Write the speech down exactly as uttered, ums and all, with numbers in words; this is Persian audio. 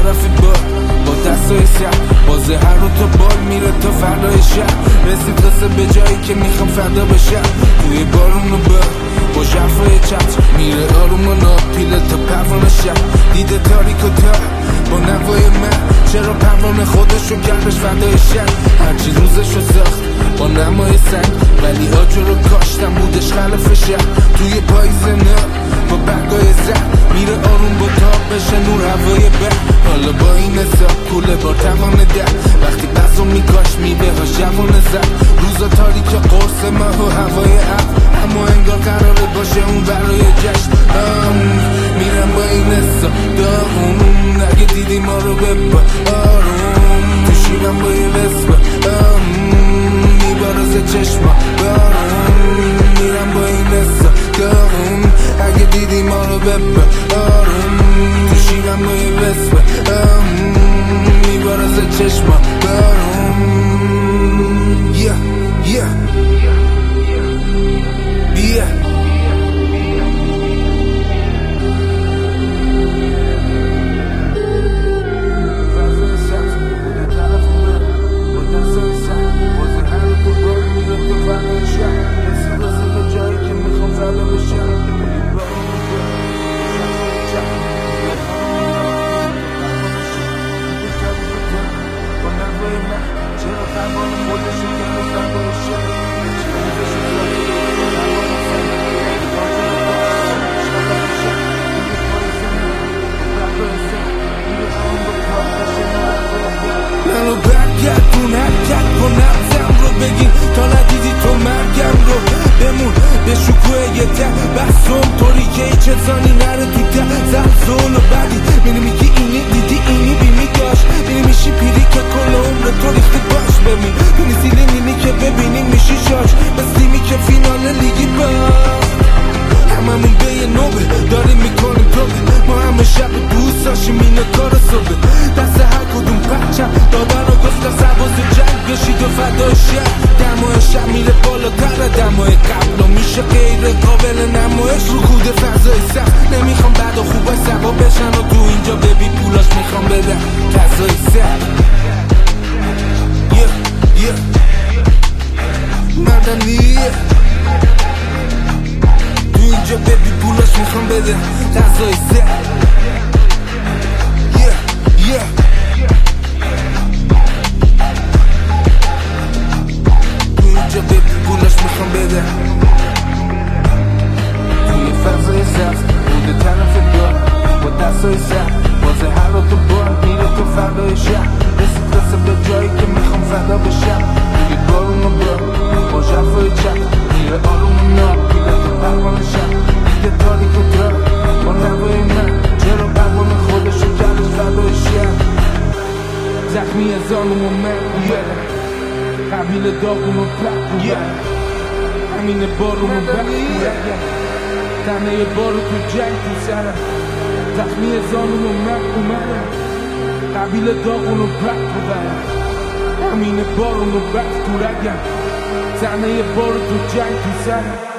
طرف بار با دستای سر بازه هر رو تا بال میره تا فردای شب. رسید قصه به جایی که میخوام فردا بشم. توی بارون و بار با شرفای چت میره آروم و ناپیله تا پروانه شب. دیده تاریک و تار با نوای من چرا پروانه خودشو کردش فردای شب. هرچی روزشو ساخت با نمای سنگ ولی آجو رو کاشتم بودش خلف شب. توی پاییز نه با برگای زد میره آروم با تاب بشه نور هوای بر. حالا با این حساب کوله بار توانه در وقتی بسو میکاش میده ها جوانه زد. روزا تاریک قرص ماه و هوای اب اما انگار قراره باشه اون برای جشن. میرم با این حساب داغون اگه دیدی ما رو ببا آروم تو شیرم با یه وسبا میبارز چشما بارون. میرم با این حساب داغون اگه دیدی ما رو ببا آروم تو شیرم با یه وسبا میبارز چشما بارون. Yeah, yeah, yeah. منو برگردون حرکت کن نبزم رو بگین تا ندیدی تو مرگم رو. بمون به شکوه یه ته بحثم طوری که ای چزانی نره تو ته زلزول و بعدی میری میگی اینی دیدی اینی بیمی داشت میری میشی پیری که کل عمر تو ریختی باش. ببین بینی زیلی مینی که ببینی میشی شاش بستیمی که فینال لیگی باز. هممون به یه نوبه داریم میکنیم توبه ما همه شب دوست داشتیم اینه کار صبح. دست هر کدوم پرچم دادن و گفتم سرباز جنگ بشید و فدای شب. دمای شب میره بالاتر دمای قبل و میشه غیر قابل نمایش رو خود فضای سخت. نمیخوام بعد و خوبای سوا بشن و تو اینجا ببی پولاش میخوام بدم فضای سخت. yeah, yeah. مردمیه اینجا ببی پولاش میخوام بده غذای سر. yeah, yeah. اینجا ببی پولاش میخوام بده توی فضای سبز بوده طرف دار با دستای سر بازه هر رو تو بار میره تو فردای شب. رسید قصه به جایی که میخوام فدا بشم. توی بارون و بار با شرفای چپ میره آروم و ناب میره تو پروانه شب. دیگه تاریک و تار با نوای من چرا پروانه خودشو کردش فردای شب. زخمی زانم و من اومدم قبیل داغون و پرک اومدم همین بارون و بک اومدم تنه بارو تو جنگ تو سرم. زخمی زانم و من اومدم قبیل داغون و پرک اومدم همین بارون و بک تو رگم تنه بارو تو جنگ تو سرم.